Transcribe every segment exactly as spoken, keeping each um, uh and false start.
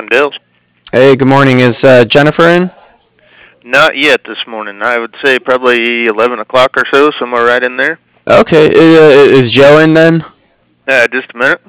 Dales. Hey, good morning. Is uh, Jennifer in? Not yet this morning. I would say probably eleven o'clock or so, somewhere right in there. Okay. Uh, is Joe in then? Uh, just a minute.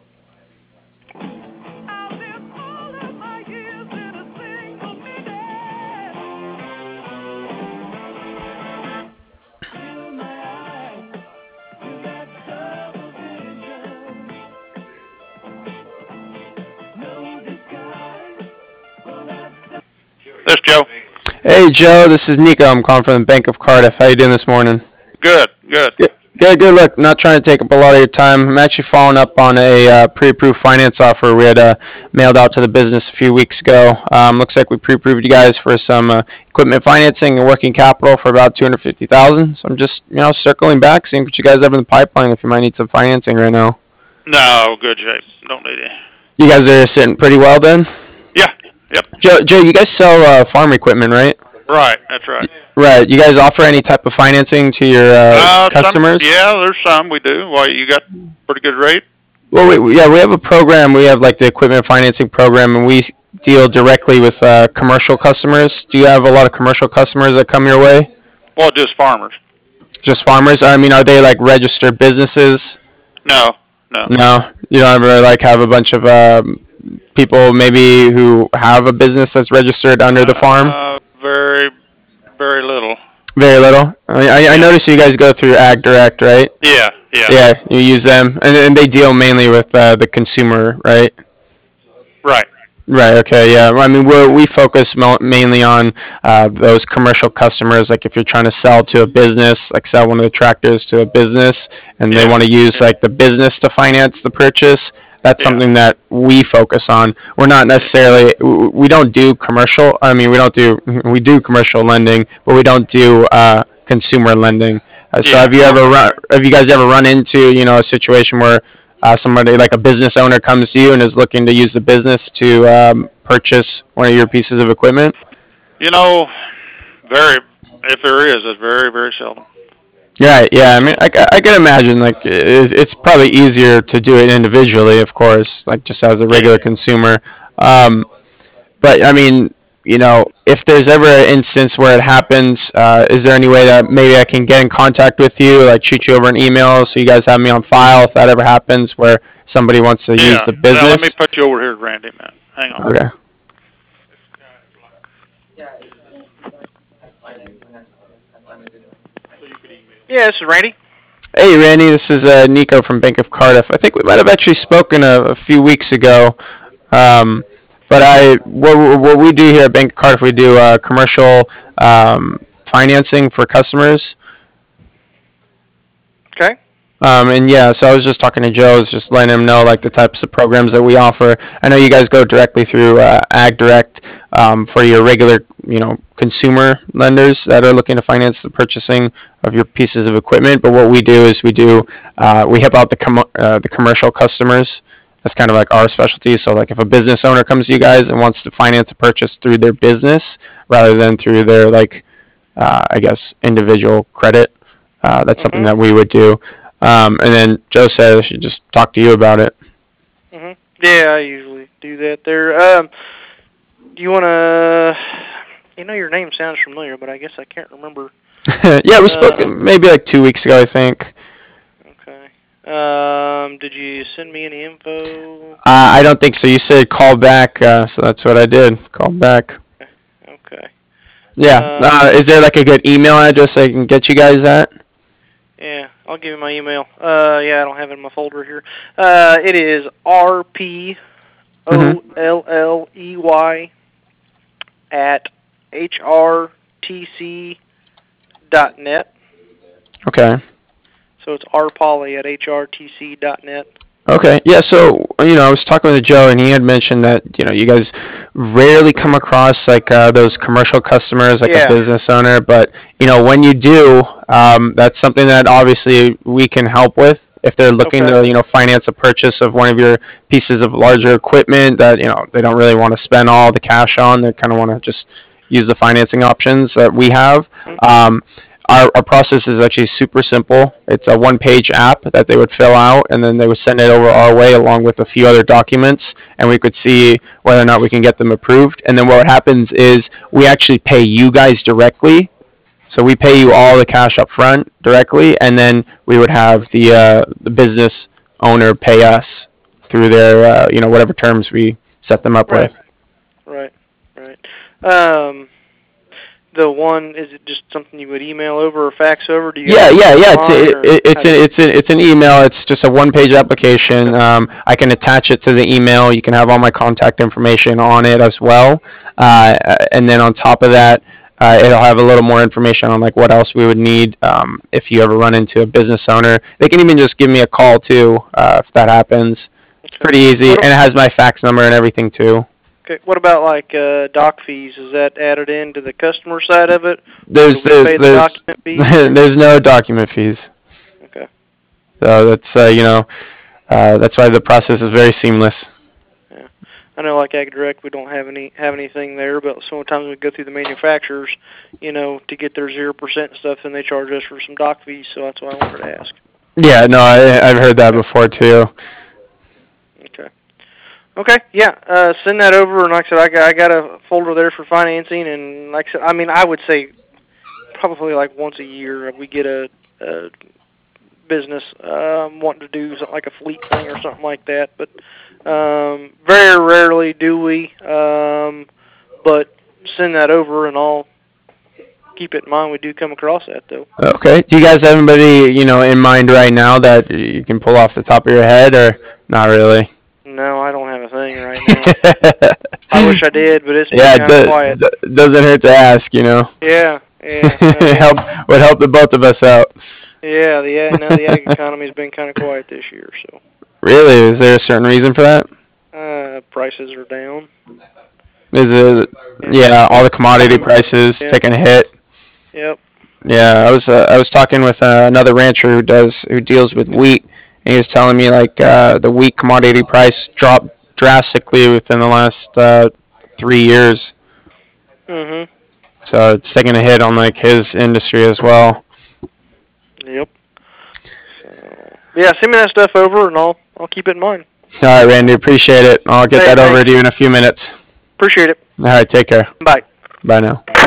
This Joe. Hey, Joe. This is Nico. I'm calling from the Bank of Cardiff. How you doing this morning? Good, good. Good. Good, good. Look, not trying to take up a lot of your time. I'm actually following up on a uh, pre-approved finance offer we had uh, mailed out to the business a few weeks ago. Um, looks like we pre-approved you guys for some uh, equipment financing and working capital for about two hundred fifty thousand dollars. So I'm just, you know, circling back, seeing what you guys have in the pipeline if you might need some financing right now. No, good shape. Don't need it. You guys are sitting pretty well then? Yeah, yep. Joe, Joe, you guys sell uh, farm equipment, right? Right, that's right. Right. You guys offer any type of financing to your uh, Uh, some, customers? yeah, there's some we do. Why, you got pretty good rate? Well, we, we- yeah, we have a program. We have like the equipment financing program, and we deal directly with uh, commercial customers. Do you have a lot of commercial customers that come your way? Well, just farmers. Just farmers? I mean, are they like registered businesses? No, no. No, you don't ever like have a bunch of um, people maybe who have a business that's registered under the farm. Uh, very, very little. Very little. I, mean, I, I noticed you guys go through Ag Direct, right? Yeah, yeah. Yeah, you use them, and, and they deal mainly with uh, the consumer, right? Right. Right. Okay. Yeah. I mean, we we focus mo- mainly on uh, those commercial customers. Like if you're trying to sell to a business, like sell one of the tractors to a business, and they Yeah. want to use like the business to finance the purchase. That's Yeah. something that we focus on. We're not necessarily. w- We don't do commercial. I mean, we don't do. We do commercial lending, but we don't do uh, consumer lending. Uh, so Yeah. have you ever run? Have you guys ever run into you know a situation where uh, somebody like a business owner comes to you and is looking to use the business to um, purchase one of your pieces of equipment? You know, very, if there is, it's very, very seldom. Right. Yeah. I mean, I, ca- I can imagine like it, it's probably easier to do it individually, of course, like just as a regular consumer. Um, but I mean, you know, if there's ever an instance where it happens, uh, is there any way that maybe I can get in contact with you, like shoot you over an email so you guys have me on file if that ever happens where somebody wants to use Yeah. the Now, business? let me put you over here, Randy, man. Hang on. Okay. Yeah, this is Randy. Hey, Randy, this is uh, Nico from Bank of Cardiff. I think we might have actually spoken a, a few weeks ago. Um, but I, what, what we do here at Bank of Cardiff, we do uh, commercial um, financing for customers. Okay. Um, and yeah, so I was just talking to Joe, I was just letting him know like the types of programs that we offer. I know you guys go directly through uh, Ag Direct um, for your regular, you know, consumer lenders that are looking to finance the purchasing of your pieces of equipment. But what we do is we do uh, we help out the com- uh, the commercial customers. That's kind of like our specialty. So like if a business owner comes to you guys and wants to finance a purchase through their business rather than through their like uh, I guess individual credit, uh, that's something Mhm. that we would do. Um, and then Joe said I should just talk to you about it. Mhm. Yeah, I usually do that there. Um, do you want to? You know, your name sounds familiar, but I guess I can't remember. Yeah, we spoke Uh, maybe like two weeks ago, I think. Okay. Um, did you send me any info? Uh, I don't think so. You said call back, uh, so that's what I did. Call back. Okay. Yeah. Uh, Uh, is there like a good email address I can get you guys at? Yeah, I'll give you my email. Uh, yeah, I don't have it in my folder here. Uh, it is R P O L L E Y at H R T C dot net. Okay. So it's rpolly at H R T C dot net. Okay. Yeah. So you know, I was talking with Joe, and he had mentioned that you know you guys rarely come across like uh, those commercial customers, like Yeah. a business owner. But you know, when you do, um, that's something that obviously we can help with if they're looking Okay. to you know finance a purchase of one of your pieces of larger equipment that you know they don't really want to spend all the cash on. They kind of want to just use the financing options that we have. Mhm. Um, our, our process is actually super simple. It's a one-page app that they would fill out, and then they would send it over our way along with a few other documents, and we could see whether or not we can get them approved. And then what happens is we actually pay you guys directly. So we pay you all the cash up front directly, and then we would have the uh, the business owner pay us through their uh, you know whatever terms we set them up Right. with. Right. Right. Um, the one, is it just something you would email over or fax over? Do you Yeah, have yeah, yeah. It's online, it, or it, it's how an do- it's an it's an email. It's just a one page application. Um, I can attach it to the email. You can have all my contact information on it as well. Uh, and then on top of that, uh, it'll have a little more information on like what else we would need um, if you ever run into a business owner. They can even just give me a call too uh, if that happens. It's pretty easy, What and it has my fax number and everything too. Okay. What about like uh, doc fees? Is that added into the customer side of it? There's Do we pay there's the there's document fees? there's no document fees. Okay. So that's uh, you know uh, that's why the process is very seamless. I know, like Ag Direct, we don't have any have anything there, but sometimes we go through the manufacturers, you know, to get their zero percent stuff, and they charge us for some doc fees. So that's why I wanted to ask. Yeah, no, I, I've heard that before too. Okay. Okay. Yeah. Uh, send that over, and like I said, I got I got a folder there for financing, and like I said, I mean, I would say probably like once a year we get a, a business um, wanting to do something like a fleet thing or something like that, but. Um, very rarely do we, um, but send that over and I'll keep it in mind. We do come across that though. Okay. Do you guys have anybody you know in mind right now that you can pull off the top of your head, or not really? No, I don't have a thing right now. I wish I did, but it's been Yeah, kind of it quiet. do, do, doesn't hurt to ask, you know. Yeah, yeah. I mean, help would help the both of us out. Yeah, the ag, now the ag economy's been kind of quiet this year, so. Really? Is there a certain reason for that? Uh, prices are down. Is it? Yeah, all the commodity prices Yeah. taking a hit. Yep. Yeah, I was uh, I was talking with uh, another rancher who does who deals with wheat, and he was telling me like uh, the wheat commodity price dropped drastically within the last uh, three years. Mhm. So it's taking a hit on like his industry as well. Yep. So, yeah, send me that stuff over, and I'll I'll keep it in mind. All right, Randy, appreciate it. I'll get Hey, that over thanks. to you in a few minutes. Appreciate it. All right, take care. Bye. Bye now.